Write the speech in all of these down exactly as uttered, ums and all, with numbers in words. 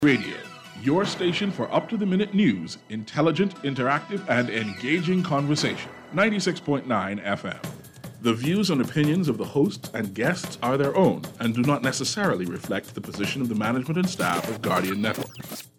Radio, your station for up-to-the-minute news, intelligent, interactive, and engaging conversation. ninety-six point nine F M. The views and opinions of the hosts and guests are their own and do not necessarily reflect the position of the management and staff of Guardian Network.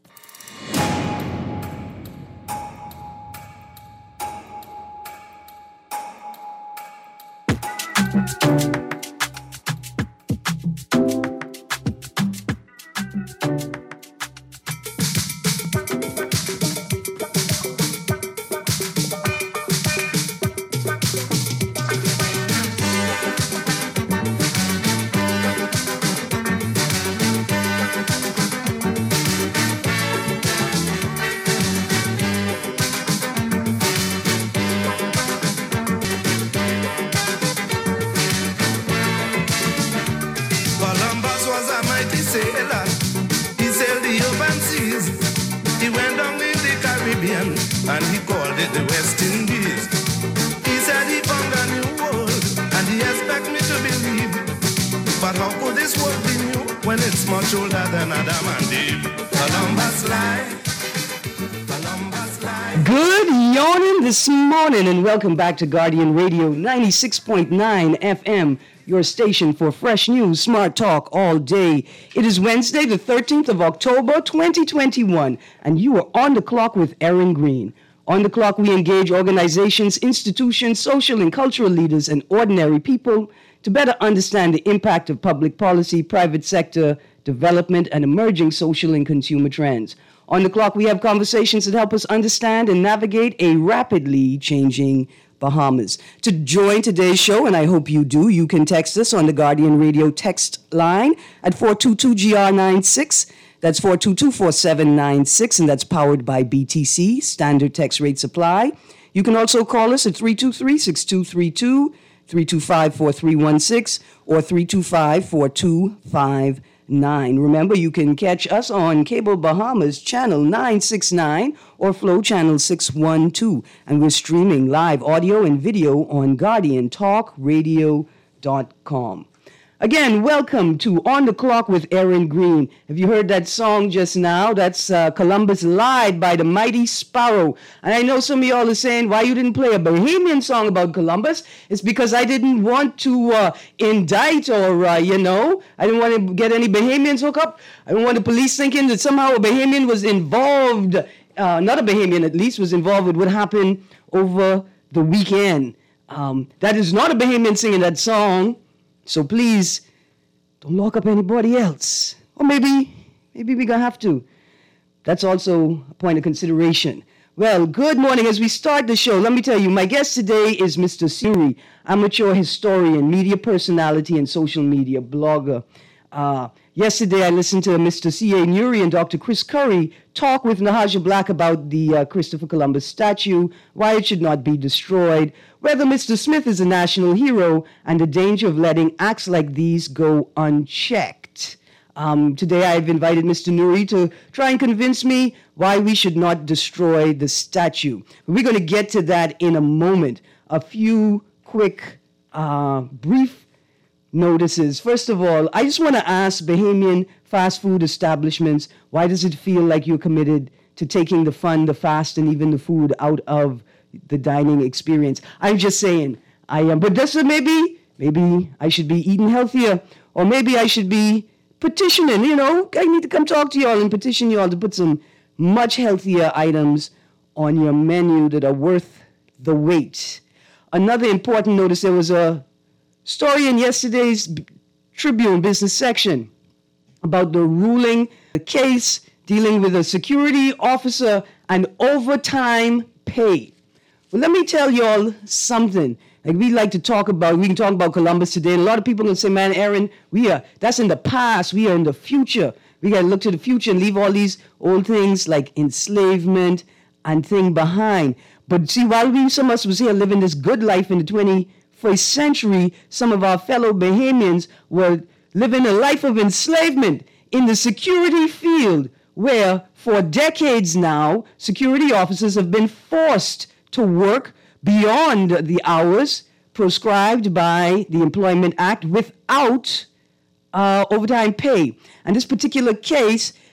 And welcome back to Guardian Radio ninety-six point nine F M, your station for fresh news, smart talk all day. It is Wednesday, the thirteenth of October, twenty twenty-one, and you are on the clock with Erin Green. On the clock, we engage organizations, institutions, social and cultural leaders, and ordinary people to better understand the impact of public policy, private sector development, and emerging social and consumer trends. On the clock, we have conversations that help us understand and navigate a rapidly changing Bahamas. To join today's show, and I hope you do, you can text us on the Guardian Radio text line at four two two G R nine six. That's four two two, four seven nine six, and that's powered by B T C, standard text rate supply. You can also call us at three two three, six two three two, three two five, four three one six, or three two five, four two five nine. Remember, you can catch us on Cable Bahamas channel nine sixty-nine or Flow channel six twelve, and we're streaming live audio and video on guardian talk radio dot com. Again, welcome to On the Clock with Erin Green. Have you heard that song just now? That's uh, Columbus Lied by the Mighty Sparrow. And I know some of y'all are saying, why you didn't play a Bahamian song about Columbus? It's because I didn't want to uh, indict or, uh, you know, I didn't want to get any Bahamians hooked up. I didn't want the police thinking that somehow a Bahamian was involved, uh, not a Bahamian at least, was involved with what happened over the weekend. Um, that is not a Bahamian singing that song. So please, don't lock up anybody else. Or maybe, maybe we're going to have to. That's also a point of consideration. Well, good morning. As we start the show, let me tell you, my guest today is Mister Suri, amateur historian, media personality, and social media blogger. Uh, yesterday, I listened to Mister C A Nuri and Doctor Chris Curry talk with Nahaja Black about the uh, Christopher Columbus statue, why it should not be destroyed, whether Mister Smith is a national hero, and the danger of letting acts like these go unchecked. Um, today, I've invited Mister Nuri to try and convince me why we should not destroy the statue. We're going to get to that in a moment. A few quick, uh, brief notices. First of all, I just want to ask Bahamian fast food establishments, why does it feel like you're committed to taking the fun, the fast, and even the food out of the dining experience? I'm just saying, I am. But this is maybe, maybe I should be eating healthier, or maybe I should be petitioning, you know, I need to come talk to y'all and petition y'all to put some much healthier items on your menu that are worth the wait. Another important notice, there was a story in yesterday's Tribune business section about the ruling, the case dealing with a security officer and overtime pay. Well, let me tell y'all something. Like we like to talk about, we can talk about Columbus today. And a lot of people can say, man, Erin, we are, that's in the past. We are in the future. We got to look to the future and leave all these old things like enslavement and thing behind. But see, while we, some of us was here living this good life in the twenty-first century, some of our fellow Bahamians were living a life of enslavement in the security field, where for decades now, security officers have been forced to work beyond the hours prescribed by the Employment Act without uh, overtime pay. And this particular case,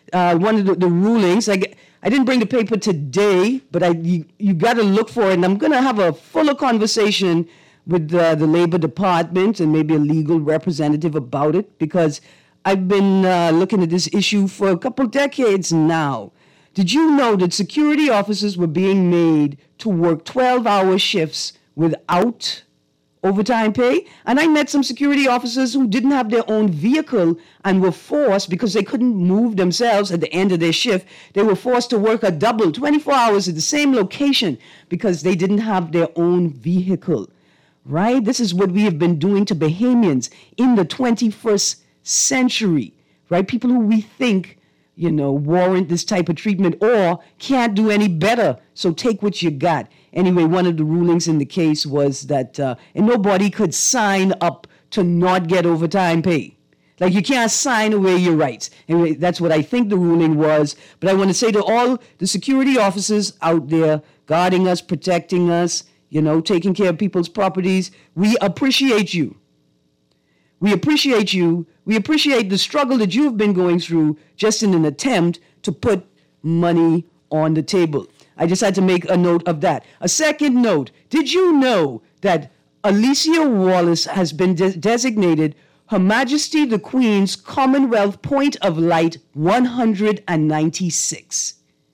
uh, one of the, the rulings. I, I didn't bring the paper today, but I you, you got to look for it. And I'm going to have a fuller conversation with uh, the Labor Department and maybe a legal representative about it, because I've been uh, looking at this issue for a couple decades now. Did you know that security officers were being made to work twelve-hour shifts without overtime pay? And I met some security officers who didn't have their own vehicle and were forced, because they couldn't move themselves at the end of their shift, they were forced to work a double, twenty-four hours at the same location because they didn't have their own vehicle, right? This is what we have been doing to Bahamians in the twenty-first century, right? People who we think, you know, warrant this type of treatment or can't do any better. So take what you got. Anyway, one of the rulings in the case was that uh, and nobody could sign up to not get overtime pay. Like, you can't sign away your rights. Anyway, that's what I think the ruling was. But I want to say to all the security officers out there guarding us, protecting us, you know, taking care of people's properties, we appreciate you. We appreciate you. We appreciate the struggle that you've been going through just in an attempt to put money on the table. I just had to make a note of that. A second note, did you know that Alicia Wallace has been de- designated Her Majesty the Queen's Commonwealth Point of Light one hundred ninety-six?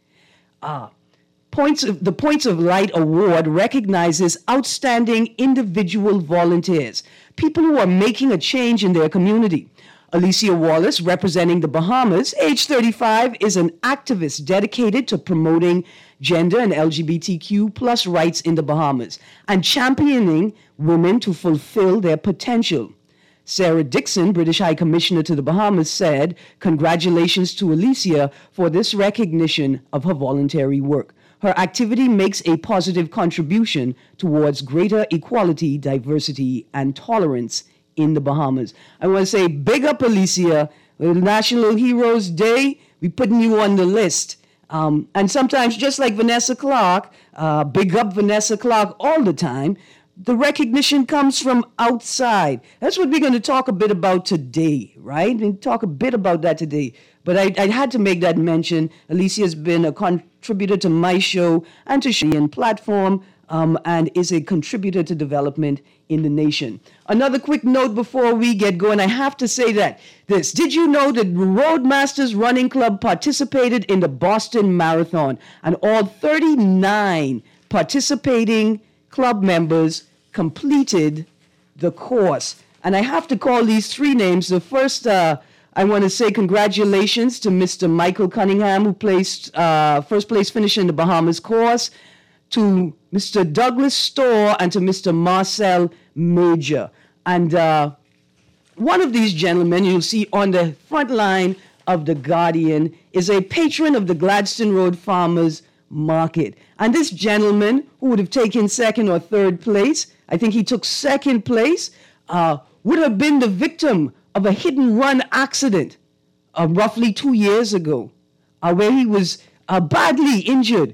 Ah, Points of, the Points of Light Award recognizes outstanding individual volunteers, people who are making a change in their community. Alicia Wallace, representing the Bahamas, age thirty-five, is an activist dedicated to promoting gender and L G B T Q plus rights in the Bahamas and championing women to fulfill their potential. Sarah Dixon, British High Commissioner to the Bahamas, said, "Congratulations to Alicia for this recognition of her voluntary work. Her activity makes a positive contribution towards greater equality, diversity, and tolerance in the Bahamas." I want to say big up, Alicia. National Heroes Day, we're putting you on the list. Um, and sometimes, just like Vanessa Clark, uh, big up Vanessa Clark all the time, the recognition comes from outside. That's what we're going to talk a bit about today, right? We'll talk a bit about that today. But I, I had to make that mention. Alicia has been a contributor to my show and to Shein platform, um, and is a contributor to development in the nation. Another quick note before we get going. I have to say that this. Did you know that Roadmasters Running Club participated in the Boston Marathon, and all thirty-nine participating club members completed the course? And I have to call these three names. The first, uh, I want to say congratulations to Mister Michael Cunningham, who placed uh, first place finish in the Bahamas course, to Mister Douglas Storr, and to Mister Marcel Major. And uh, one of these gentlemen you'll see on the front line of The Guardian is a patron of the Gladstone Road Farmers Market. And this gentleman, who would have taken second or third place, I think he took second place, uh, would have been the victim of a hit-and-run accident uh, roughly two years ago, uh, where he was uh, badly injured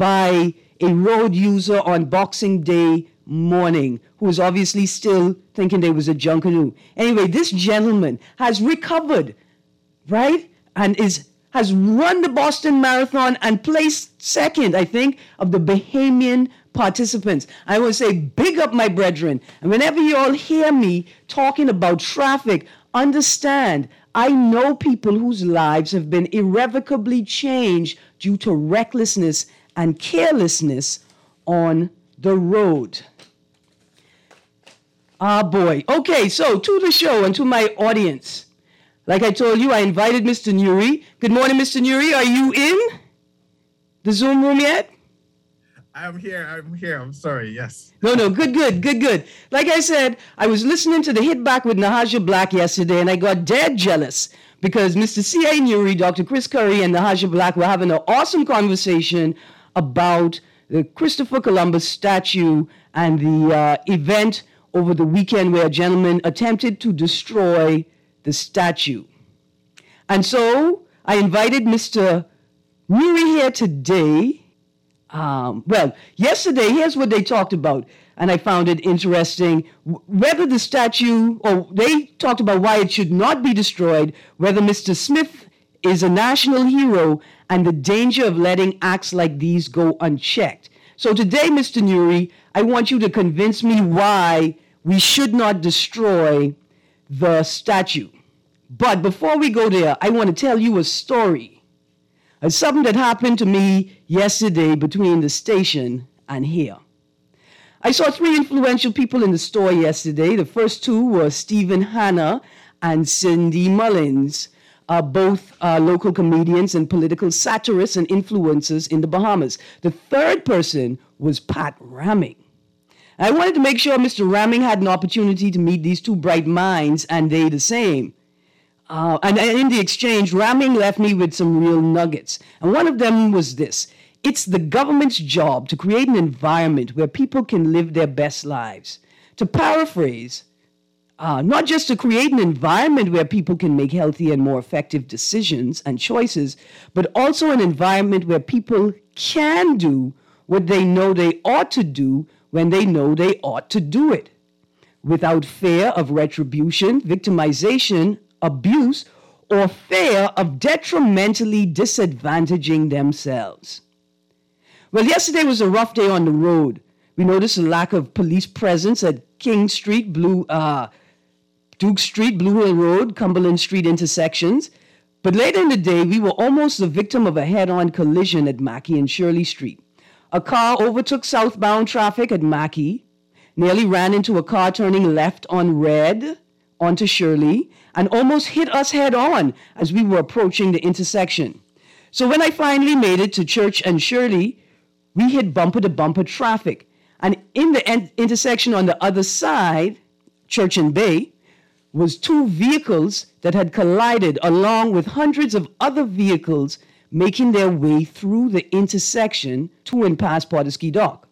by a road user on Boxing Day morning, who was obviously still thinking there was a junkanoo. Anyway, this gentleman has recovered, right, and is has run the Boston Marathon and placed second, I think, of the Bahamian participants. I want to say big up, my brethren. And whenever you all hear me talking about traffic, understand, I know people whose lives have been irrevocably changed due to recklessness and carelessness on the road. Ah, boy. Okay, so to the show and to my audience. Like I told you, I invited Mister Nuri. Good morning, Mister Nuri. Are you in the Zoom room yet? I'm here. I'm here. I'm sorry. Yes. No, no. Good, good, good, good. Like I said, I was listening to the Hit Back with Nahaja Black yesterday, and I got dead jealous because Mister C A. Nuri, Doctor Chris Curry, and Nahaja Black were having an awesome conversation about the Christopher Columbus statue and the uh, event over the weekend where a gentleman attempted to destroy the statue. And so I invited Mister Nuri here today. Um, well, yesterday, here's what they talked about, and I found it interesting. Whether the statue, or they talked about why it should not be destroyed, whether Mister Smith is a national hero and the danger of letting acts like these go unchecked. So today, Mister Nuri, I want you to convince me why we should not destroy the statue. But before we go there, I want to tell you a story. It's something that happened to me yesterday between the station and here. I saw three influential people in the store yesterday. The first two were Stephen Hanna and Cindy Mullins, uh, both uh, local comedians and political satirists and influencers in the Bahamas. The third person was Pat Ramming. I wanted to make sure Mister Ramming had an opportunity to meet these two bright minds, and they the same. Uh, and, and in the exchange, Ramming left me with some real nuggets. And one of them was this. It's the government's job to create an environment where people can live their best lives. To paraphrase, uh, not just to create an environment where people can make healthy and more effective decisions and choices, but also an environment where people can do what they know they ought to do when they know they ought to do it, without fear of retribution, victimization, abuse, or fear of detrimentally disadvantaging themselves. Well, yesterday was a rough day on the road. We noticed a lack of police presence at King Street, Blue, uh, Duke Street, Blue Hill Road, Cumberland Street intersections. But later in the day, we were almost the victim of a head-on collision at Mackey and Shirley Street. A car overtook southbound traffic at Mackey, nearly ran into a car turning left on Red onto Shirley, and almost hit us head-on as we were approaching the intersection. So when I finally made it to Church and Shirley, we hit bumper-to-bumper traffic. And in the en- intersection on the other side, Church and Bay, was two vehicles that had collided along with hundreds of other vehicles making their way through the intersection to and past Pardusky Dock.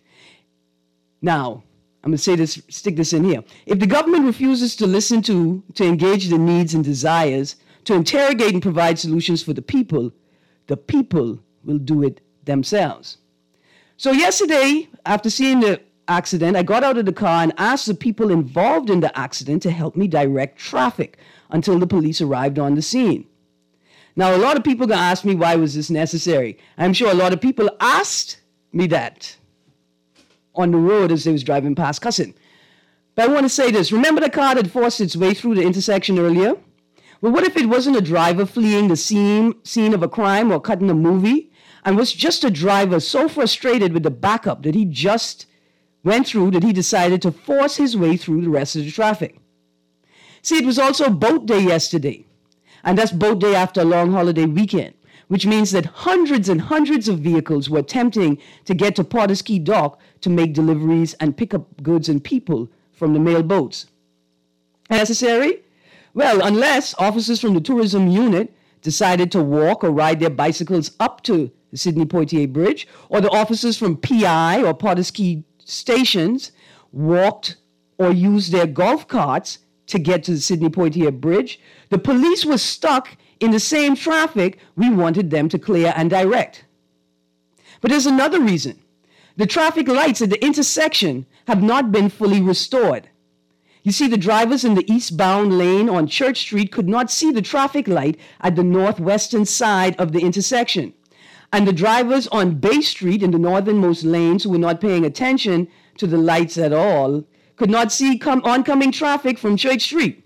Now, I'm going to say this, stick this in here. If the government refuses to listen to, to engage the needs and desires, to interrogate and provide solutions for the people, the people will do it themselves. So yesterday, after seeing the accident, I got out of the car and asked the people involved in the accident to help me direct traffic until the police arrived on the scene. Now, a lot of people are going to ask me, why was this necessary? I'm sure a lot of people asked me that on the road as they was driving past Cussin. But I want to say this. Remember the car that forced its way through the intersection earlier? Well, what if it wasn't a driver fleeing the scene, scene of a crime or cutting a movie, and was just a driver so frustrated with the backup that he just went through that he decided to force his way through the rest of the traffic? See, it was also boat day yesterday, and that's boat day after a long holiday weekend, which means that hundreds and hundreds of vehicles were attempting to get to Pardusky Dock to make deliveries and pick up goods and people from the mail boats. Necessary? Well, unless officers from the tourism unit decided to walk or ride their bicycles up to the Sidney Poitier Bridge, or the officers from P I or Pardusky stations walked or used their golf carts to get to the Sidney Poitier Bridge, the police were stuck in the same traffic we wanted them to clear and direct. But there's another reason. The traffic lights at the intersection have not been fully restored. You see, the drivers in the eastbound lane on Church Street could not see the traffic light at the northwestern side of the intersection. And the drivers on Bay Street in the northernmost lanes who were not paying attention to the lights at all could not see come oncoming traffic from Church Street.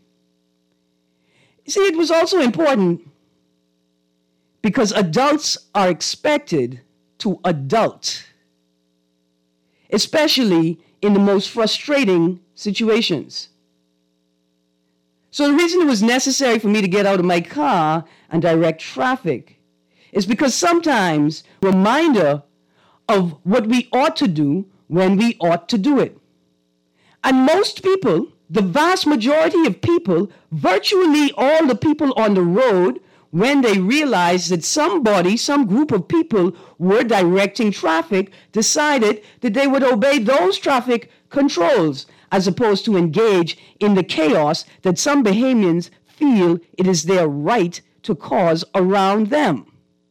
You see, it was also important because adults are expected to adult, especially in the most frustrating situations. So the reason it was necessary for me to get out of my car and direct traffic is because sometimes a reminder of what we ought to do when we ought to do it. And most people, the vast majority of people, virtually all the people on the road, when they realized that somebody, some group of people were directing traffic, decided that they would obey those traffic controls as opposed to engage in the chaos that some Bahamians feel it is their right to cause around them.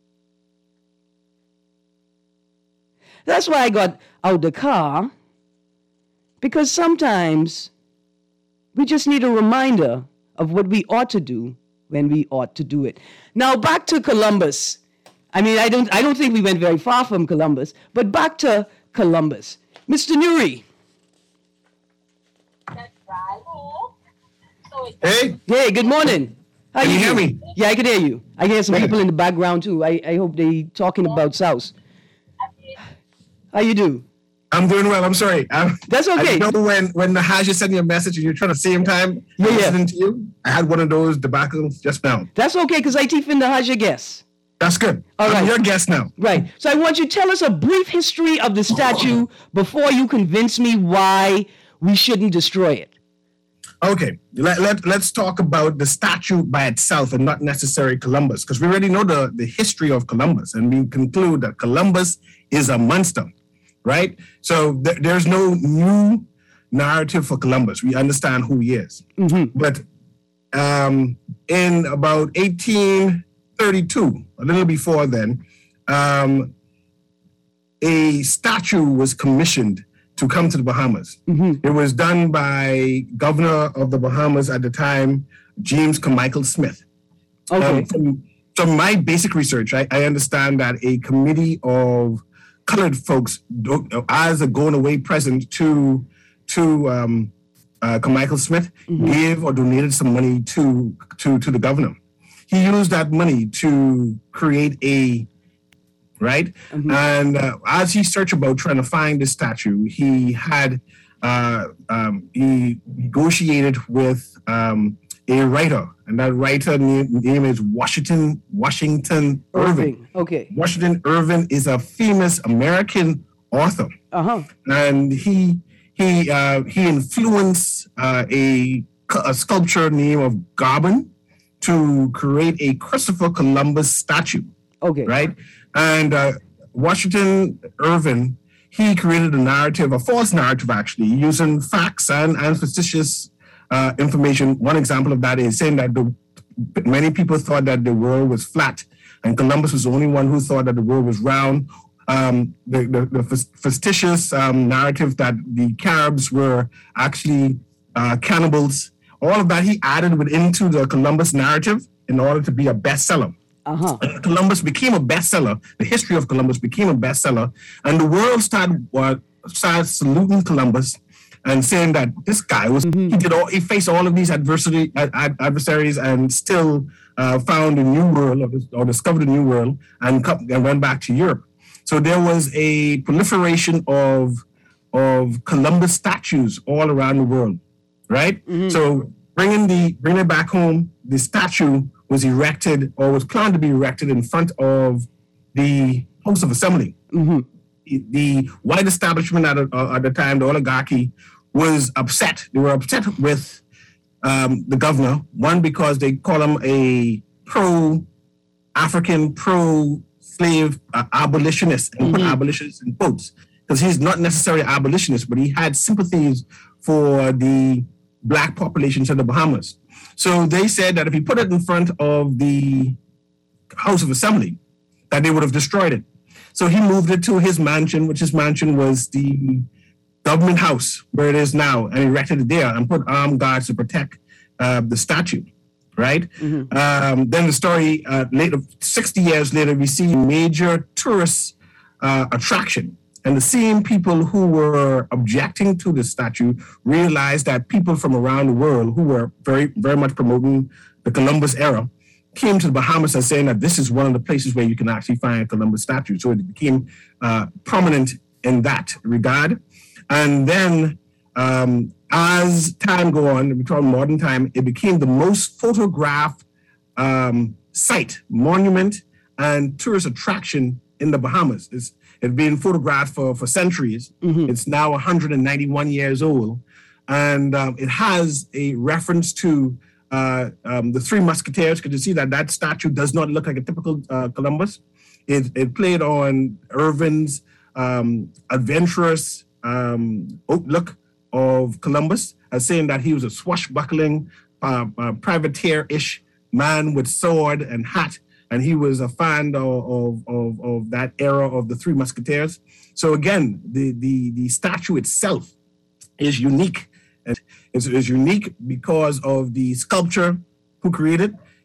That's why I got out the car, because sometimes we just need a reminder of what we ought to do when we ought to do it. Now back to Columbus. I mean, I don't I don't think we went very far from Columbus, but back to Columbus. Mister Nuri. Hey. Hey, good morning. How Can you hear doing? me? Yeah, I can hear you. I hear some Good. people in the background too. I, I hope they talking about South. How you do? I'm doing well. I'm sorry. I'm, That's okay. I know when when the Haj is sending you a message and you're trying to same time Yeah, yeah. listening to you. I had one of those debacles just now. That's okay, because I teach in the Hajj guess. That's good. All I'm right. your guest now. Right. So I want you to tell us a brief history of the statue before you convince me why we shouldn't destroy it. Okay, let, let, let's talk about the statue by itself and not necessarily Columbus, because we already know the, the history of Columbus, and we conclude that Columbus is a monster, right? So th- there's no new narrative for Columbus. We understand who he is. Mm-hmm. But um, in about eighteen thirty-two, a little before then, um, a statue was commissioned to come to the Bahamas. Mm-hmm. It was done by governor of the Bahamas at the time, James Carmichael Smith. Okay. Um, from, from my basic research, I, I understand that a committee of colored folks, do- as a going away present to to um, uh, Carmichael Smith, Mm-hmm. gave or donated some money to to to the governor. He used that money to create a right? Mhm. And uh, as he searched about trying to find the statue, he had uh, um, he negotiated with um, a writer, and that writer name, name is Washington Washington Irving. Okay. Washington Irving is a famous American author, Uh-huh. and he he uh, he influenced uh, a, a sculpture named of Garbin to create a Christopher Columbus statue, Okay. right? And uh, Washington Irving, he created a narrative, a false narrative actually, using facts and, and fictitious uh, information. One example of that is saying that the, many people thought that the world was flat, and Columbus was the only one who thought that the world was round. Um, the, the, the fictitious um, narrative that the Caribs were actually uh, cannibals, all of that he added into the Columbus narrative in order to be a bestseller. Uh-huh. Columbus became a bestseller. The history of Columbus became a bestseller, and the world started uh, started saluting Columbus and saying that this guy was Mm-hmm. he did all he faced all of these adversity ad, ad, adversaries and still uh, found a new world or, or discovered a new world and, come, and went back to Europe. So there was a proliferation of of Columbus statues all around the world, right? Mm-hmm. So bringing the bringing it back home, the statue was erected or was planned to be erected in front of the House of Assembly. Mm-hmm. The, the white establishment at, uh, at the time, the oligarchy, was upset. They were upset with um, the governor, one, because they call him a pro-African, pro-slave uh, abolitionist, and put Mhm. abolitionist in quotes, because he's not necessarily abolitionist, but he had sympathies for the Black populations in the Bahamas. So they said that if he put it in front of the House of Assembly, that they would have destroyed it. So he moved it to his mansion, which his mansion was the government house where it is now, and erected it there and put armed guards to protect uh, the statue, right? Mm-hmm. Um, then the story, uh, later, sixty years later, we see major tourist uh, attraction. And the same people who were objecting to the statue realized that people from around the world who were very, very much promoting the Columbus era came to the Bahamas and saying that this is one of the places where you can actually find a Columbus statue. So it became uh, prominent in that regard. And then um, as time go on, we call modern time, it became the most photographed um, site, monument, and tourist attraction in the Bahamas. It's, it's been photographed for, for centuries. Mm-hmm. It's now one hundred ninety-one years old. And um, it has a reference to uh, um, the Three Musketeers. Could you see that that statue does not look like a typical uh, Columbus? It, it played on Irving's um, adventurous um, outlook of Columbus, as saying that he was a swashbuckling uh, uh, privateer-ish man with sword and hat, and he was a fan of, of, of that era of the Three Musketeers. So again, the, the, the statue itself is unique. It's, it's unique because of the sculptor who created.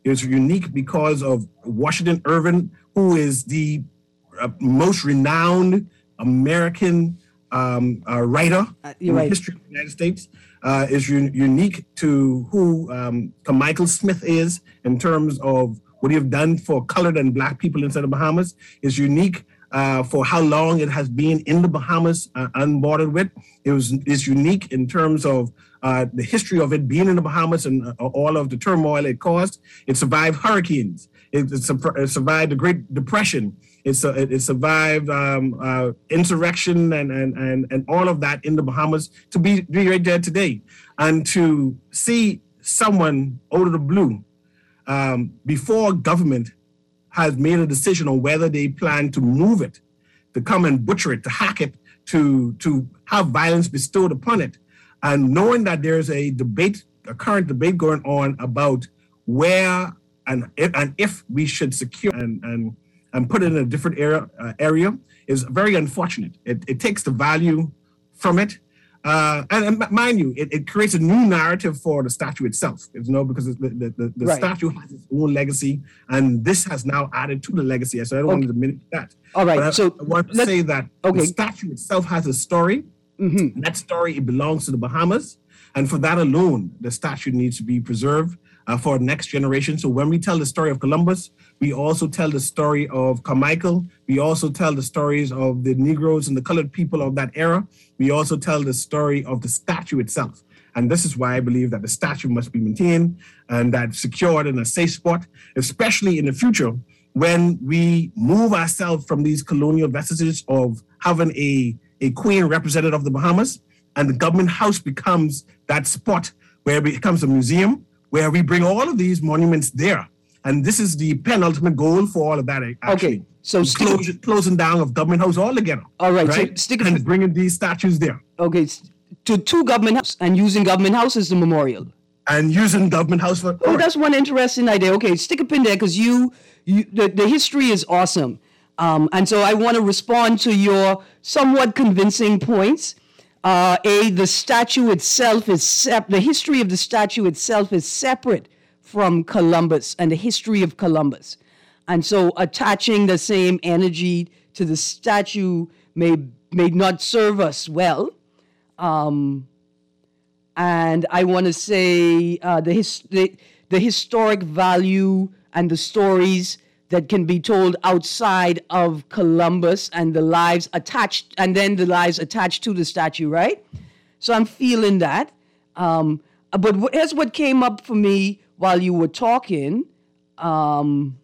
It was unique because of Washington Irving, who is the uh, most renowned American um, uh, writer uh, in right. the history of the United States. Uh, is un- unique to who um, Michael Smith is in terms of what he have done for colored and black people inside the Bahamas. Is unique uh, for how long it has been in the Bahamas, uh, unbordered with. It was is unique in terms of uh, the history of it being in the Bahamas and uh, all of the turmoil it caused. It survived hurricanes. It, it, su- it survived the Great Depression. It's a, it, it survived um, uh, insurrection and, and and and all of that in the Bahamas to be, be right there today, and to see someone out of the blue um, before government has made a decision on whether they plan to move it, to come and butcher it, to hack it, to to have violence bestowed upon it, and knowing that there's a debate, a current debate going on about where and if, and if we should secure and and and put it in a different area, uh, area is very unfortunate. It, it takes the value from it. Uh, and, and mind you, it, it creates a new narrative for the statue itself, you know, because the, the, the, the right. statue has its own legacy, and this has now added to the legacy. So I don't okay. want to diminish that. All right. But I, so I want to say that okay. the statue itself has a story. Mm-hmm. That story, it belongs to the Bahamas. And for that alone, the statue needs to be preserved uh, for the next generation. So when we tell the story of Columbus, we also tell the story of Carmichael. We also tell the stories of the Negroes and the colored people of that era. We also tell the story of the statue itself. And this is why I believe that the statue must be maintained and that secured in a safe spot, especially in the future when we move ourselves from these colonial vestiges of having a, a queen representative of the Bahamas, and the government house becomes that spot where it becomes a museum, where we bring all of these monuments there. And this is the penultimate goal for all of that, actually. Okay, so close, closing down of government house altogether. All right, right? so stick and bringing these statues there. Okay, to two government house and using government house as the memorial. And using government house for. Oh, that's one interesting idea. Okay, stick a pin there because you, you, the, the history is awesome, um, and so I want to respond to your somewhat convincing points. Uh, a, the statue itself is sep- the history of the statue itself is separate from Columbus and the history of Columbus. And so attaching the same energy to the statue may, may not serve us well. Um, and I want to say uh, the, his- the, the historic value and the stories that can be told outside of Columbus and the lives attached, and then the lives attached to the statue, right? So I'm feeling that. Um, but here's what came up for me while you were talking. Um,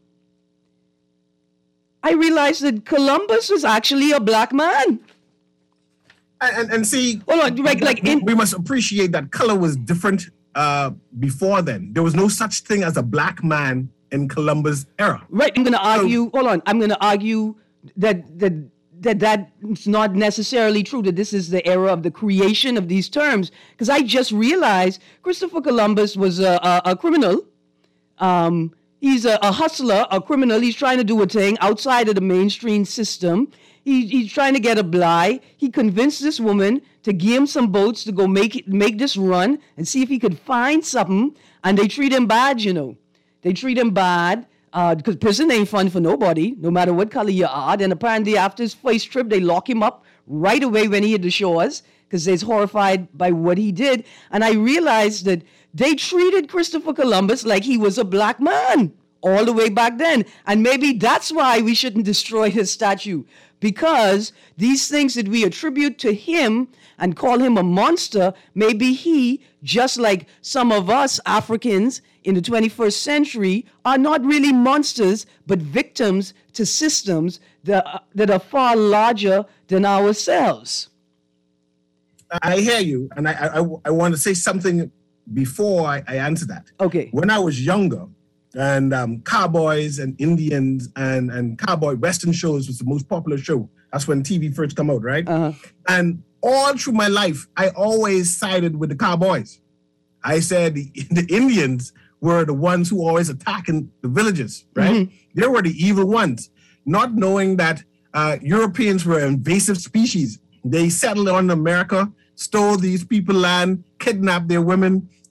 I realized that Columbus was actually a black man. And, and see, Hold on, like, like in, we must appreciate that color was different uh, before then. There was no such thing as a black man in Columbus era. Right, I'm going to argue, so, hold on, I'm going to argue that, that that that's not necessarily true, that this is the era of the creation of these terms, because I just realized Christopher Columbus was a, a, a criminal. Um, he's a, a hustler, a criminal. He's trying to do a thing outside of the mainstream system. He, he's trying to get a bly. He convinced this woman to give him some boats to go make it, make this run and see if he could find something, and they treat him bad, you know. They treat him bad because uh, prison ain't fun for nobody, no matter what color you are. Then apparently after his first trip, they lock him up right away when he hit the shores because they're horrified by what he did. And I realized that they treated Christopher Columbus like he was a black man all the way back then. And maybe that's why we shouldn't destroy his statue, because these things that we attribute to him and call him a monster, maybe he, just like some of us Africans in the twenty-first century, are not really monsters, but victims to systems that, uh, that are far larger than ourselves. I hear you, and I, I, I want to say something before I, I answer that. Okay. When I was younger, and um, cowboys and Indians and, and cowboy Western shows was the most popular show. That's when T V first come out, right? Uh-huh. And all through my life, I always sided with the cowboys. I said the, the Indians were the ones who always attacking the villages, right? Mm-hmm. They were the evil ones, not knowing that uh, Europeans were invasive species. They settled on America, stole these people's land, kidnapped their women,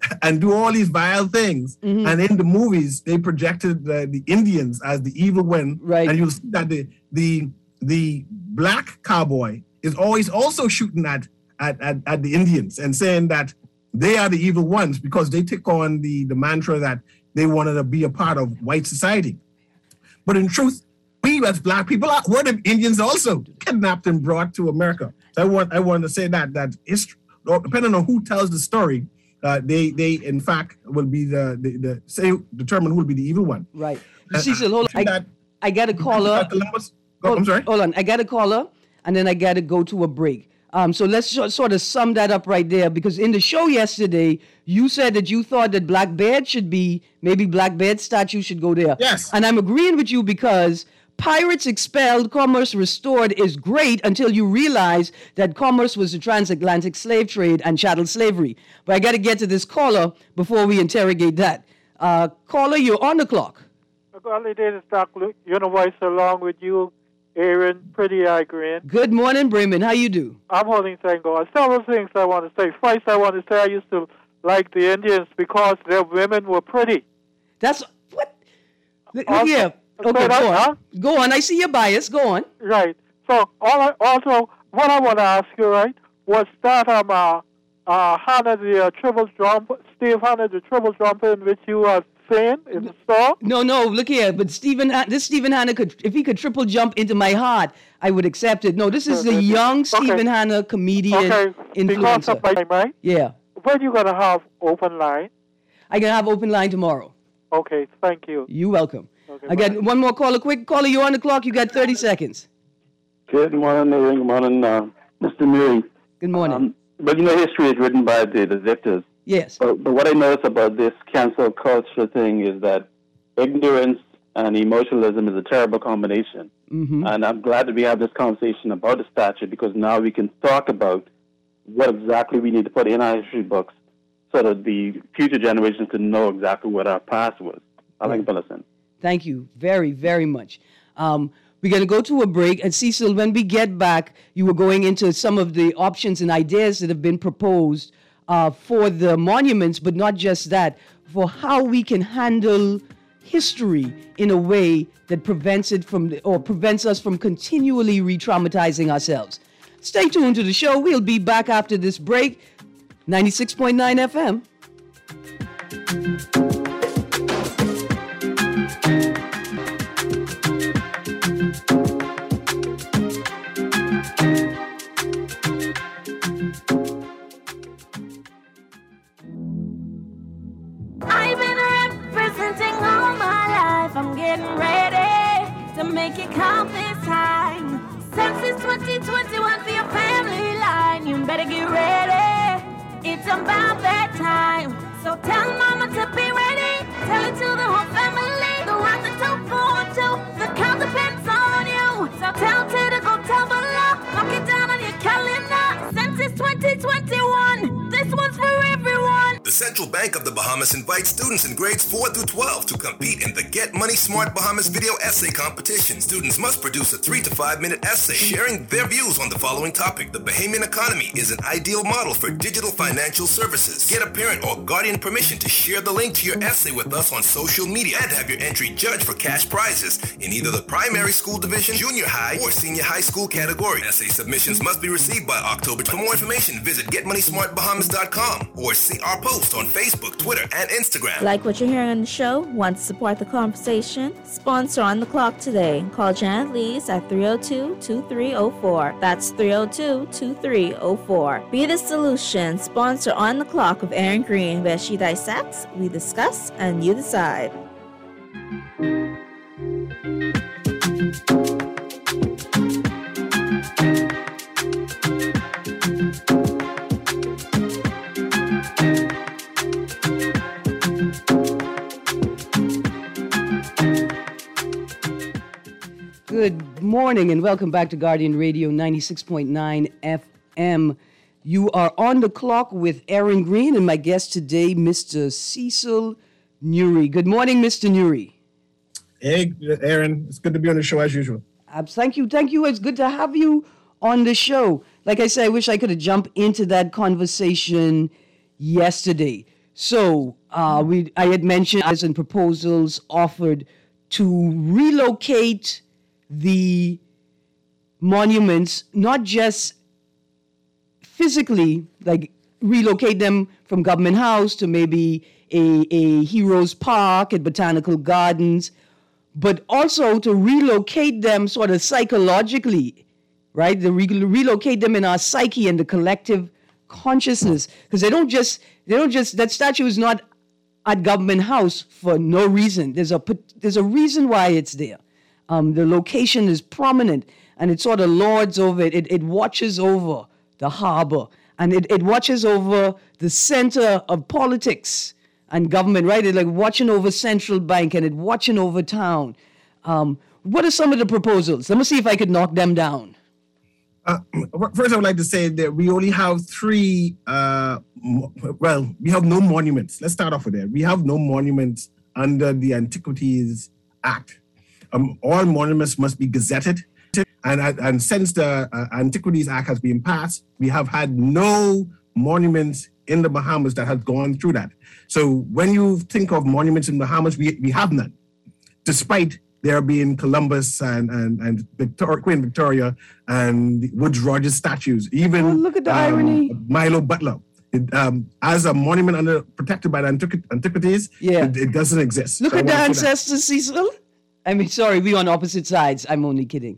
and do all these vile things. Mm-hmm. And in the movies, they projected uh, the Indians as the evil one. Right. And you'll see that the the the black cowboy is always also shooting at at, at, at the Indians and saying that they are the evil ones because they take on the, the mantra that they wanted to be a part of white society. But in truth, we as black people are, we're the Indians also kidnapped and brought to America. So I want I want to say that that history, depending on who tells the story, uh, they they in fact will be the the, the say determine who will be the evil one. Right. Cecil, hold on. I, I got a caller. Oh, I'm sorry. Hold on. I got a caller, and then I got to go to a break. Um, so let's sort of sum that up right there, because in the show yesterday, you said that you thought that Black Bear should be, maybe Black Bear statue should go there. Yes. And I'm agreeing with you because pirates expelled, commerce restored is great until you realize that commerce was the transatlantic slave trade and chattel slavery. But I got to get to this caller before we interrogate that. Uh, caller, you're on the clock. Early days, Doctor Univoice, along with you, Aaron, Pretty Eye Green. Good morning, Bremen. How you do? I'm holding thing going. Several things I want to say. First, I want to say I used to like the Indians because their women were pretty. That's what? Look, also, yeah. Okay, go on. Huh? Go on. I see your bias. Go on. Right. So, all I, also, what I want to ask you, right, was that um, uh, uh, Hannah, the uh, triple jump, Steve Hannah, the triple jump in which you are saying in the store? No, no, look here. But Stephen, this Stephen Hannah could, if he could triple jump into my heart, I would accept it. No, this is the young Stephen okay. Hannah comedian okay. influencer. Because of my time, right? Yeah. When you gonna have open line? I can have open line tomorrow. Okay, thank you. You're welcome. Okay, I got one more caller. Quick caller, you're on the clock. You got thirty seconds. Good morning, Aaron. Good morning, uh, Mister Murray. Good morning. Um, but you know, history is written by the, the victors. Yes. But, but what I notice about this cancel culture thing is that ignorance and emotionalism is a terrible combination. Mm-hmm. And I'm glad that we have this conversation about the statue because now we can talk about what exactly we need to put in our history books so that the future generations can know exactly what our past was. I like to listen. Thank you very, very much. Um, we're going to go to a break. And Cecil, when we get back, you were going into some of the options and ideas that have been proposed uh, for the monuments, but not just that, for how we can handle history in a way that prevents it from, or prevents us from continually re-traumatizing ourselves. Stay tuned to the show. We'll be back after this break. ninety-six point nine F M. I've been representing all my life. I'm getting ready to make it count this time. Since it's twenty twenty-one for your family line, you better get ready. It's about that time. So tell mama to be ready. Tell it to the whole family. The one that don't forward to. The count depends on you. So tell Ted to go tell the law. Mark it down on your calendar. Since it's twenty twenty-one, this one's for everyone. The Central Bank of the Bahamas invites students in grades four through twelve to compete in the Get Money Smart Bahamas video essay competition. Students must produce a three to five minute essay sharing their views on the following topic. The Bahamian economy is an ideal model for digital financial services. Get a parent or guardian permission to share the link to your essay with us on social media and have your entry judged for cash prizes in either the primary school division, junior high, or senior high school category. Essay submissions must be received by October. For more information, visit get money smart bahamas dot com or see our post on Facebook, Twitter, and Instagram. Like what you're hearing on the show? Want to support the conversation? Sponsor On the Clock today. Call Janet Lees at three oh two, two three oh four. That's three oh two, two three oh four. Be the solution. Sponsor On the Clock with Aaron Green, where she dissects, we discuss, and you decide. Good morning and welcome back to Guardian Radio ninety-six point nine F M. You are on the clock with Aaron Green and my guest today, Mister Cecil Nuri. Good morning, Mister Nuri. Hey, Aaron. It's good to be on the show as usual. Uh, thank you. Thank you. It's good to have you on the show. Like I said, I wish I could have jumped into that conversation yesterday So uh, we, I had mentioned as in proposals offered to relocate the monuments, not just physically, like relocate them from Government House to maybe a, a Heroes Park at Botanical Gardens, but also to relocate them sort of psychologically, right? To re- relocate them in our psyche and the collective consciousness, because they don't just, they don't just, that statue is not at Government House for no reason. There's a, there's a reason why it's there. Um, the location is prominent, and it sort of lords over it. It, it watches over the harbor, and it, it watches over the center of politics and government, right? It's like watching over Central Bank, and it watching over town. Um, what are some of the proposals? Let me see if I could knock them down. Uh, first, I would like to say that we only have three, uh, well, we have no monuments. Let's start off with that. We have no monuments under the Antiquities Act. Um, all monuments must be gazetted. And, and since the uh, Antiquities Act has been passed, we have had no monuments in the Bahamas that has gone through that. So when you think of monuments in the Bahamas, we, we have none, despite there being Columbus and, and, and Victoria, Queen Victoria and Woodes Rogers statues, even oh, look at the um, irony. Milo Butler. It, um, as a monument under protected by the Antiqu- Antiquities, yeah. it, it doesn't exist. Look so at the ancestors, Cecil. I mean, sorry, we're on opposite sides. I'm only kidding.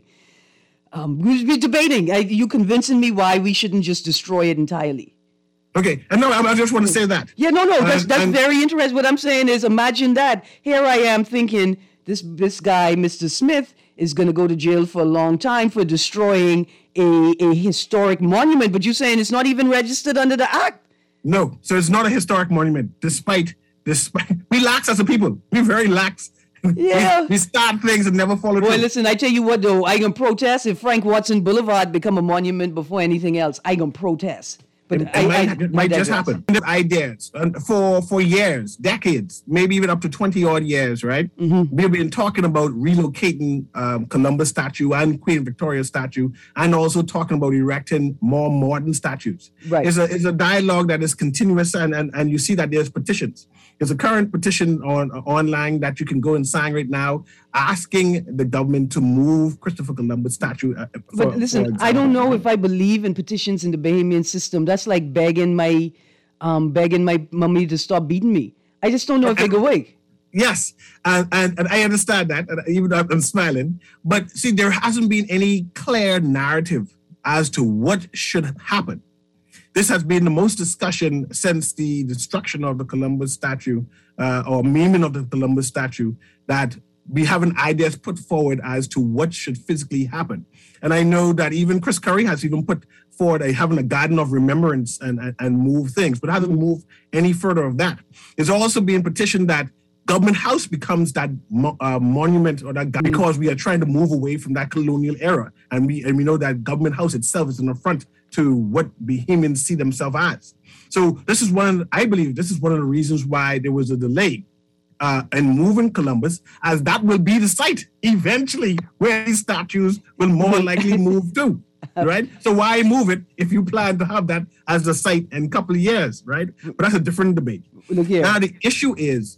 Um, we're debating. I, you convincing me why we shouldn't just destroy it entirely. Okay, and no, I, I just want to say that. Yeah, no, no, that's and, that's and, very interesting. What I'm saying is, imagine that. Here I am thinking this this guy, Mister Smith, is going to go to jail for a long time for destroying a, a historic monument. But you're saying it's not even registered under the act. No, so it's not a historic monument, despite despite we lax as a people. We're very lax. Yeah. we, we start things and never follow through. Well, listen, I tell you what, though, I can protest if Frank Watson Boulevard become a monument before anything else. I can protest. But it, I, it might, I, it might just happen. Ideas and for for years, decades, maybe even up to twenty odd years, right? Mm-hmm. We've been talking about relocating um, Columbus statue and Queen Victoria statue, and also talking about erecting more modern statues. Right. It's a it's a dialogue that is continuous, and and, and you see that there's petitions. There's a current petition on uh, online that you can go and sign right now, asking the government to move Christopher Columbus statue. Uh, for, but listen, I don't know if I believe in petitions in the Bahamian system. That's like begging my, um, begging my mommy to stop beating me. I just don't know if they go away. Yes, and, and and I understand that, and even though I'm smiling. But see, there hasn't been any clear narrative as to what should happen. This has been the most discussion since the destruction of the Columbus statue, uh, or memeing of the Columbus statue, that we haven't ideas put forward as to what should physically happen. And I know that even Chris Curry has even put forward a, having a garden of remembrance and, and, and move things, but hasn't moved any further of that. There's also being petitioned that Government House becomes that mo- uh, monument or that because we are trying to move away from that colonial era. And we and we know that Government House itself is an affront to what Bahamians see themselves as. So this is one, of the, I believe this is one of the reasons why there was a delay uh, in moving Columbus, as that will be the site eventually where these statues will more likely move to, right? So why move it if you plan to have that as the site in a couple of years, right? But that's a different debate. Look here. Now the issue is,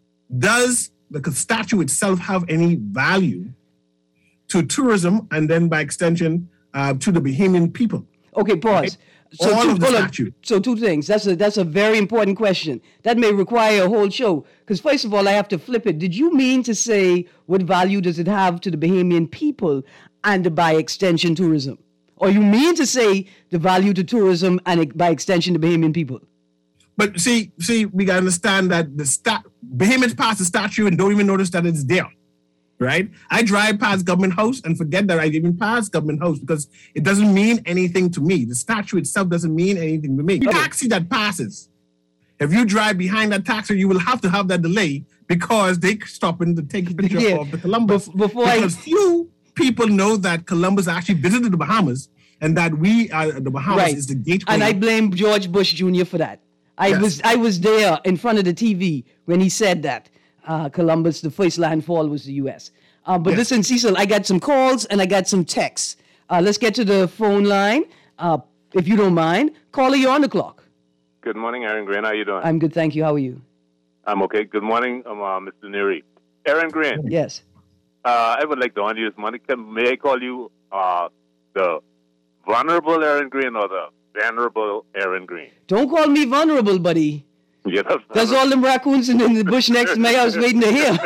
does the statue itself have any value to tourism and then by extension uh, to the Bahamian people? Okay, pause. So All two, of the hold on. statue. So two things. That's a that's a very important question. That may require a whole show. Because first of all, I have to flip it. Did you mean to say what value does it have to the Bahamian people and by extension tourism? Or you mean to say the value to tourism and by extension the Bahamian people? But see, see, we gotta understand that the stat Bahamians pass the statue and don't even notice that it's there. Right? I drive past Government House and forget that I even passed Government House because it doesn't mean anything to me. The statue itself doesn't mean anything to me. The taxi that passes, if you drive behind that taxi, you will have to have that delay because they stop in to take a picture Yeah. of the Columbus. Bef- before because I- few people know that Columbus actually visited the Bahamas and that we are the Bahamas Right. is the gateway. And I blame George Bush Junior for that. I Yes. was I was there in front of the T V when he said that uh, Columbus, the first landfall was the U S. Uh, but Yes. listen, Cecil, I got some calls and I got some texts. Uh, let's get to the phone line, uh, if you don't mind. Caller, you're on the clock. Good morning, Aaron Green. How you doing? I'm good, thank you. How are you? I'm okay. Good morning, um, uh, Mister Neary. Aaron Green. Yes. Uh, I would like to honor you this morning. Can, may I call you uh, the vulnerable Aaron Green or the venerable Aaron Green? Don't call me vulnerable, buddy. Yeah, that's There's all them raccoons in, in the bush next to my house waiting to hear.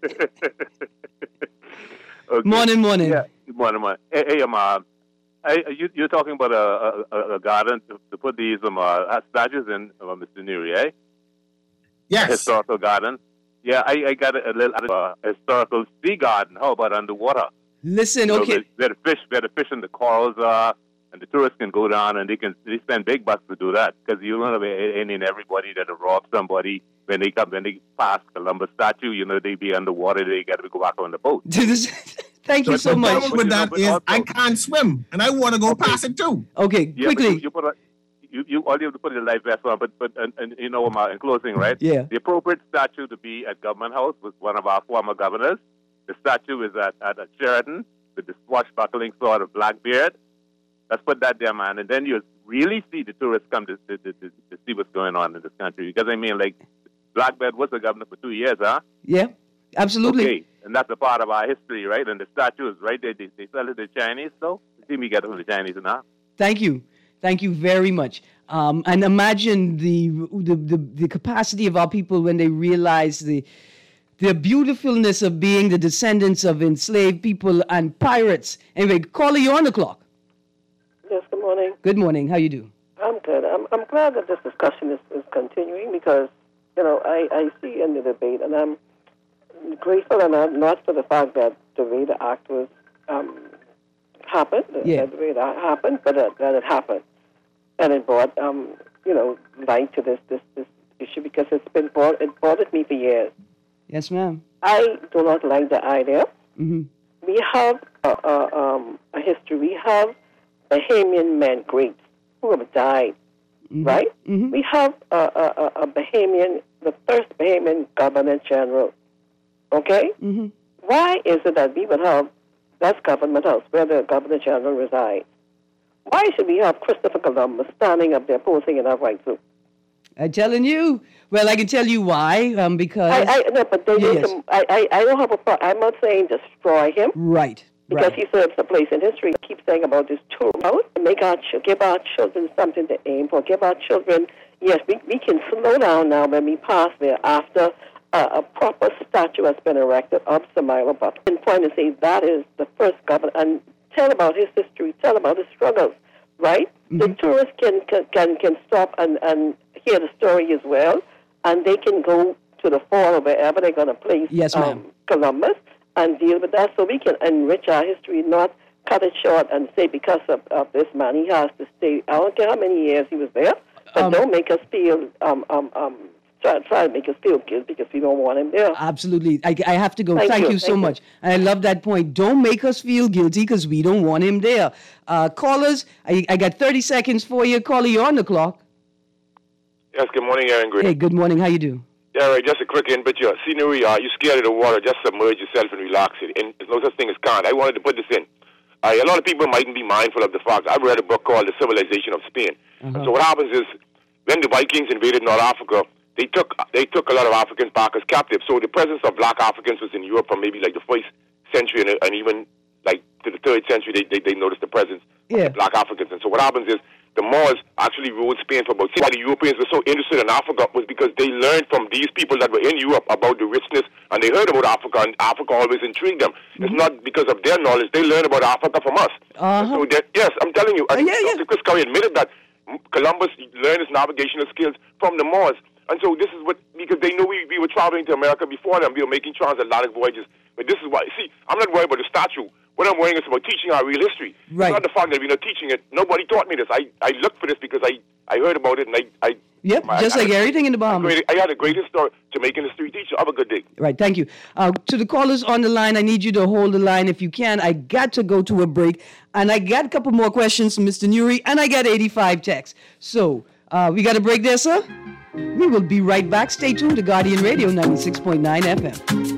Okay. Morning, morning. Yeah, morning, morning. Hey, hey um, uh, I, you, you're talking about a, a, a garden to, to put these um, uh, statues in, uh, Mister Neary, eh? Yes. A historical garden. Yeah, I, I got a, a little uh, historical sea garden. How about underwater? Listen, You know, okay. where, where the fish, where the fish and the corals are, and the tourists can go down and they can they spend big bucks to do that because you don't have any and everybody that rob somebody when they come when they pass Columbus statue. You know they be underwater. They got to go back on the boat. Thank you so the much. problem with But, you know, that but is also- I can't swim, and I want to go past it too. Okay, Yeah, but quickly. you, you put a, you, you all you have to put a life vest on. But but and, and you know um, uh, in closing, right? Yeah. The appropriate statue to be at Government House was one of our former governors. The statue is at at a Sheridan with the swashbuckling sword of Blackbeard. Let's put that there, man. And then you really see the tourists come to, to, to, to, to see what's going on in this country. Because, I mean, like, Blackbeard was the governor for two years, huh? Yeah, absolutely. Okay, and that's a part of our history, right? And the statue is right there. They, they sell it to the Chinese, though. See me get it from the Chinese now. Thank you. Thank you very much. Um, and imagine the, the, the, the capacity of our people when they realize the, the beautifulness of being the descendants of enslaved people and pirates. Anyway, caller, you're on the clock. Yes, good morning. Good morning. How you do? I'm good. I'm I'm glad that this discussion is, is continuing because, you know, I, I see in the debate, and I'm grateful and I'm not for the fact that the way the act was um, happened, Yeah. the way that happened, but that, that it happened. And it brought, um, you know, light to this, this, this issue because it's been brought, it bothered me for years. Yes, ma'am. I do not like the idea. Mm-hmm. We have a, a, um, a history. We have Bahamian men, greats, who have died, Mm-hmm. right? Mm-hmm. We have a, a, a Bahamian, the first Bahamian Governor General, okay? Mm-hmm. Why is it that we would have, that's Government House, where the Governor General resides? Why should we have Christopher Columbus standing up there posing in our white suit? I'm telling you. Well, I can tell you why. Um, because I, I, no, but they Yes. need to, I, I, I don't have a problem. I'm not saying destroy him. right, Because right. he serves a place in history. Keep saying about this tour out. Make our ch- give our children something to aim for. Give our children. Yes, we, we can slow down now when we pass there after uh, a proper statue has been erected of Samuel Buck. And point and say that is the first governor and tell about his history. Tell about his struggles. Right? Mm-hmm. The tourists can can can, can stop and, and hear the story as well, and they can go to the fall or wherever they're going to place Yes, ma'am. um, Columbus and deal with that so we can enrich our history, not cut it short and say because of, of this man he has to stay. I don't care how many years he was there, but Um, don't make us feel, um, um, um, try, try to make us feel guilty because we don't want him there. Absolutely. I, I have to go. Thank Thank, you, you so thank you. much. And I love that point. Don't make us feel guilty because we don't want him there. Uh, callers, I, I got thirty seconds for you. Caller, you're on the clock. Yes, good morning, Aaron Green. Hey, good morning. How you do? Yeah, right, just a quick in, but your scenery, uh, you're scared of the water, just submerge yourself and relax it. And there's no such thing as can't. I wanted to put this in. Uh, a lot of people mightn't be mindful of the fact. I read a book called The Civilization of Spain. Uh-huh. And so what happens is, when the Vikings invaded North Africa, they took they took a lot of Africans back as captives. So the presence of black Africans was in Europe from maybe like the first century and, and even like to the third century, they, they, they noticed the presence Yeah. of the black Africans. And so what happens is, the Moors actually ruled Spain for about six. Why the Europeans were so interested in Africa was because they learned from these people that were in Europe about the richness, and they heard about Africa, and Africa always intrigued them. Mm-hmm. It's not because of their knowledge. They learned about Africa from us. Uh-huh. So that, yes, I'm telling you, and Uh, yeah, yeah. Doctor Chris Curry admitted that Columbus learned his navigational skills from the Moors. And so this is what, because they knew we, we were traveling to America before them. We were making transatlantic voyages. But this is why, see, I'm not worried about the statue. What I'm worrying is about teaching our real history. Right. It's not the fact that we're not teaching it. Nobody taught me this. I, I looked for this because I, I heard about it, and I... I Yep, I, just I, like I, everything in the Bahamas. I had a great historic Jamaican history teacher. Have a good day. Right, thank you. Uh, to the callers on the line, I need you to hold the line if you can. I got to go to a break, and I got a couple more questions from Mister Neary, and I got eighty-five texts. So, uh, we got a break there, sir? We will be right back. Stay tuned to Guardian Radio ninety-six point nine F M.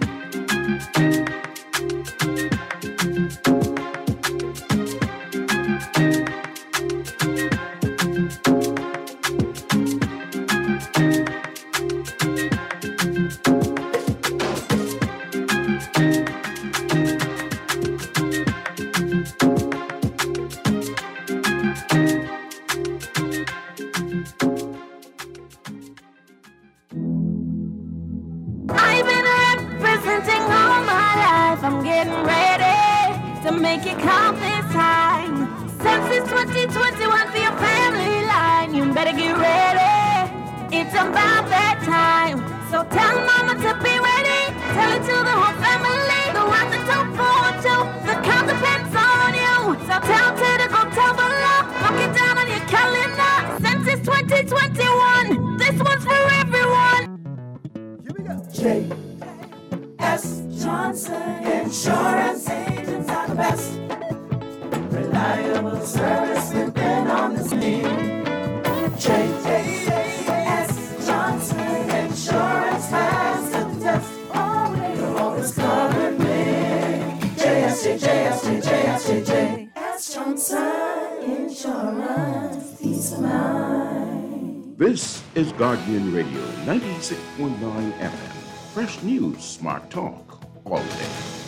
it count this time. Census twenty twenty-one for your family line. You better get ready. It's about that time. So tell mama to be ready. Tell it to the whole family. The one that don't forward to. The count depends on you. So tell Ted to go tell below. Look it down on your calendar. Census twenty twenty-one. This one's for everyone. Here we go. J S Johnson Insurance agents are the best. Reliable service, we've been on the scene. J S Johnson Insurance has the test. You'll always cover me. J S J, J S J, J S J, J S Johnson Insurance, peace of mind. This is Guardian Radio, ninety-six point nine F M. Fresh news, smart talk, all day.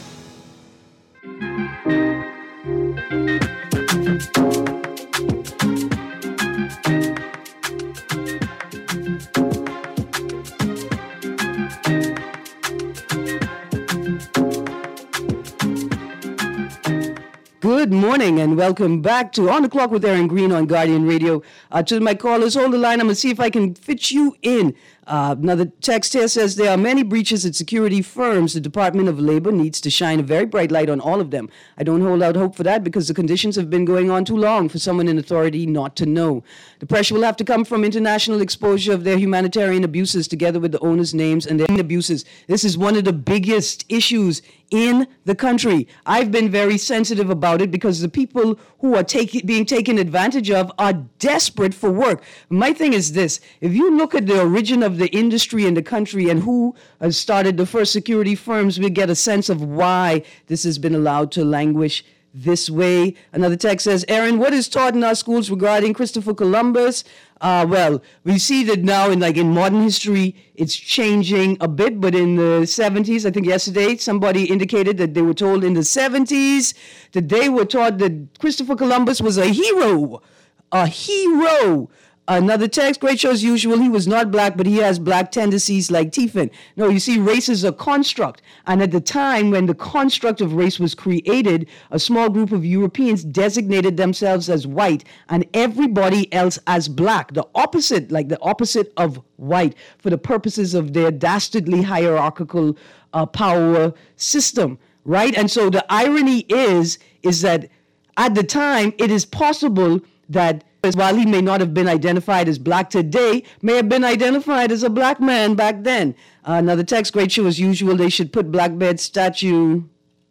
Good morning and welcome back to On the Clock with Aaron Green on Guardian Radio. Uh, to my callers, hold the line. I'm going to see if I can fit you in. Uh, another text here says there are many breaches at security firms. The Department of Labor needs to shine a very bright light on all of them. I don't hold out hope for that because the conditions have been going on too long for someone in authority not to know. The pressure will have to come from international exposure of their humanitarian abuses together with the owners' names and their abuses. This is one of the biggest issues in the country. I've been very sensitive about it because the people who are take, being taken advantage of are desperate for work. My thing is this. If you look at the origin of the industry in the country and who has started the first security firms, we get a sense of why this has been allowed to languish this way. Another text says, Aaron, what is taught in our schools regarding Christopher Columbus? Uh, well, we see that now in like in modern history, it's changing a bit, but in the seventies, I think yesterday, somebody indicated that they were told in the seventies that they were taught that Christopher Columbus was a hero, a hero. Another text, great show as usual. He was not black, but he has black tendencies like Tiffin. No, you see, race is a construct. And at the time when the construct of race was created, a small group of Europeans designated themselves as white and everybody else as black. The opposite, like the opposite of white, for the purposes of their dastardly hierarchical uh, power system, right? And so the irony is, is that at the time, it is possible that while he may not have been identified as black today, may have been identified as a black man back then. Uh, another text, great show as usual. They should put Blackbeard's statue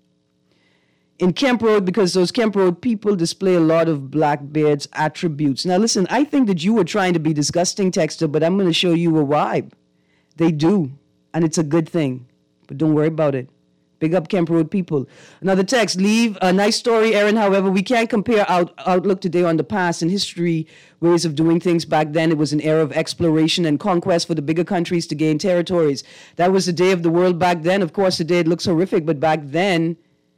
in Kemp Road because those Kemp Road people display a lot of Blackbeard's attributes. Now listen, I think that you were trying to be disgusting, texter, but I'm going to show you a vibe. They do, and it's a good thing, but don't worry about it. Big up Kemp Road people. Another text, leave a nice story, Aaron. However, we can't compare out, outlook today on the past and history, ways of doing things. Back then, it was an era of exploration and conquest for the bigger countries to gain territories. That was the day of the world back then. Of course, today it looks horrific, but back then,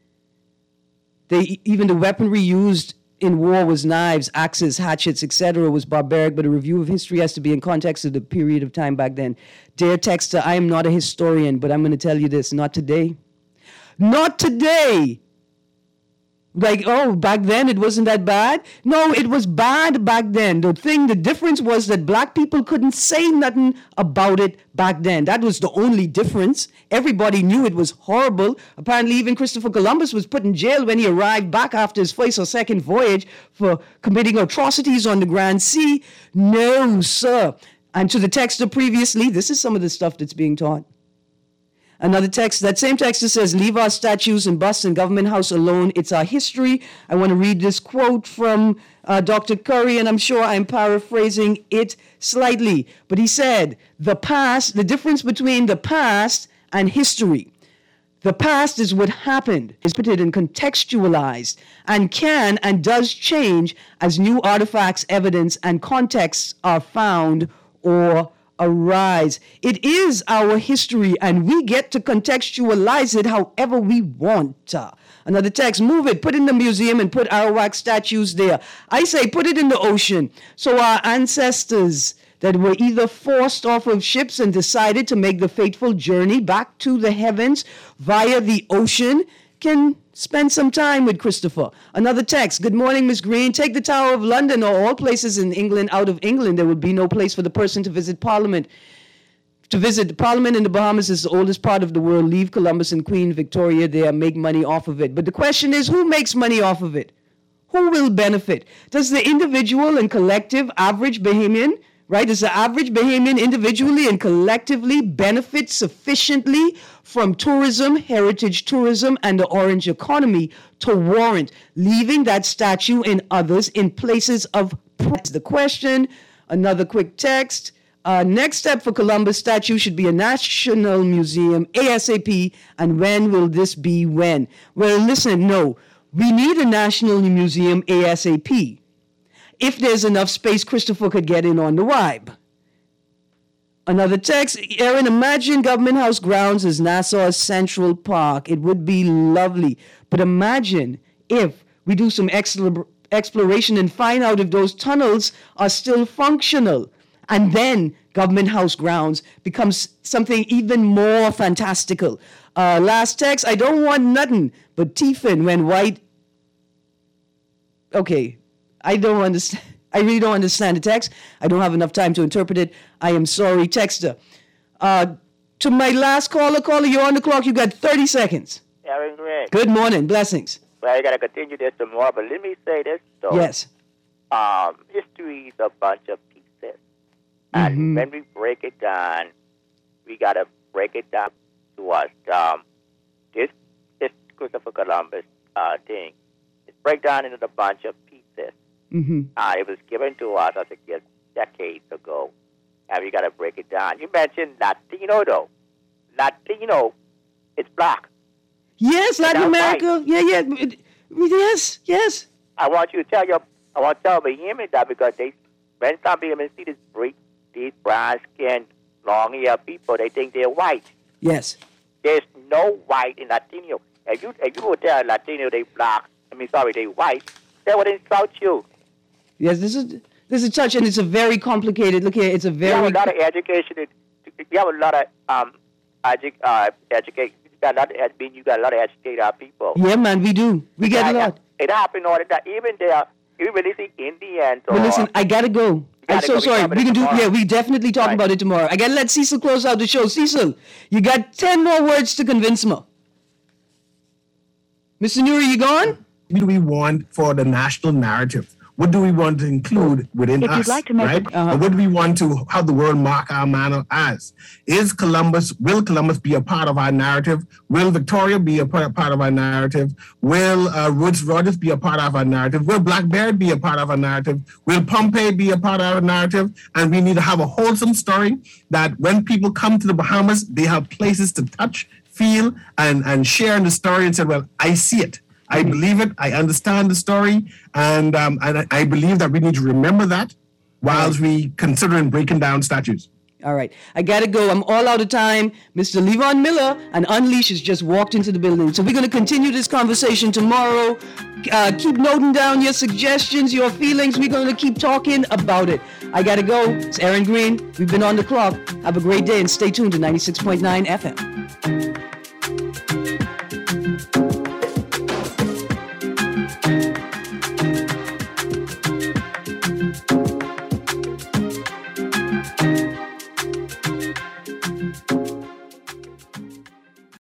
they even the weaponry used in war was knives, axes, hatchets, et cetera was barbaric, but a review of history has to be in context of the period of time back then. Dear texter, I am not a historian, but I'm going to tell you this, not today. Not today. Like, oh, back then it wasn't that bad. No, it was bad back then. The thing, the difference was that black people couldn't say nothing about it back then. That was the only difference. Everybody knew it was horrible. Apparently even Christopher Columbus was put in jail when he arrived back after his first or second voyage for committing atrocities on the Grand Sea. No, sir. And to the texter previously, this is some of the stuff that's being taught. Another text, that same texter says, leave our statues and busts in Government House alone. It's our history. I want to read this quote from uh, Doctor Curry, and I'm sure I'm paraphrasing it slightly. But he said, the past, the difference between the past and history. The past is what happened, is put it and contextualized, and can and does change as new artifacts, evidence, and contexts are found or arise. It is our history, and we get to contextualize it however we want. Another text, move it, put it in the museum and put Arawak statues there. I say put it in the ocean so our ancestors that were either forced off of ships and decided to make the fateful journey back to the heavens via the ocean can Spend some time with Christopher. Another text. Good morning, Miss Green. Take the Tower of London or all places in England out of England. There would be no place for the person to visit Parliament. To visit the Parliament in the Bahamas is the oldest part of the world. Leave Columbus and Queen Victoria there. Make money off of it. But the question is, who makes money off of it? Who will benefit? Does the individual and collective average Bahamian, right? Does the average Bahamian individually and collectively benefit sufficiently from tourism, heritage tourism, and the orange economy to warrant leaving that statue and others in places of pride? The question. Another quick text. Uh, next step for Columbus statue should be a national museum ASAP. And when will this be? When? Well, listen, no. We need a national museum ASAP. If there's enough space, Christopher could get in on the vibe. Another text. Aaron, imagine Government House grounds as Nassau's Central Park. It would be lovely. But imagine if we do some expl- exploration and find out if those tunnels are still functional. And then Government House grounds becomes something even more fantastical. Uh, last text, I don't want nothing but Tiffin when white... Okay, I don't understand. I really don't understand the text. I don't have enough time to interpret it. I am sorry, texter. Uh, to my last caller, caller, you're on the clock. You got thirty seconds. Aaron Green. Good morning. Blessings. Well, you got to continue this tomorrow, but let me say this, though. Yes. Um, history is a bunch of pieces. And Mm-hmm. when we break it down, we got to break it down to us. Um, this, this Christopher Columbus uh, thing, it's break down into a bunch of pieces. Mm-hmm. Uh, it was given to us as a gift decades ago, and we got to break it down. You mentioned Latino, though. Latino, it's black. Yes, Latin That's America. right. Yeah, yeah. It- Yes, yes. I want you to tell your, I want to tell Bahamians that because they, when some Bahamians see this break, these brown-skinned, long-hair people, they think they're white. Yes. There's no white in Latino. If you if you would tell a Latino they black, I mean, sorry, they white, they would insult you. Yes, this is this is a touch, and it's a very complicated. Look here, it's a You very. have a lot of education. You have a lot of um, edu- uh, education. You got a lot of ed- you got a lot of educated people. Yeah, man, we do. We get a lot. It happened all the time. Even there, even when they see Indians. But listen, I gotta go. I'm gotta so go. We sorry. talk about We it can do. tomorrow. Yeah, we definitely talk Right. about it tomorrow. I gotta let Cecil close out the show. Cecil, you got ten more words to convince me. Mister Nuri, you gone? What do we want for the national narrative? What do we want to include within If you'd us, like to make right? a- uh-huh. And what do we want to have the world mark our manner as? Is Columbus, will Columbus be a part of our narrative? Will Victoria be a part, part of our narrative? Will uh, Woods Rogers be a part of our narrative? Will Blackbeard be a part of our narrative? Will Pompey be a part of our narrative? And we need to have a wholesome story that when people come to the Bahamas, they have places to touch, feel, and, and share in the story and say, well, I see it. I believe it. I understand the story, and um, and I, I believe that we need to remember that whilst we consider and breaking down statues. All right, I gotta go. I'm all out of time. Mister Levon Miller and Unleash has just walked into the building, so we're gonna continue this conversation tomorrow. Uh, keep noting down your suggestions, your feelings. We're gonna keep talking about it. I gotta go. It's Aaron Green. We've been on the clock. Have a great day and stay tuned to ninety-six point nine F M.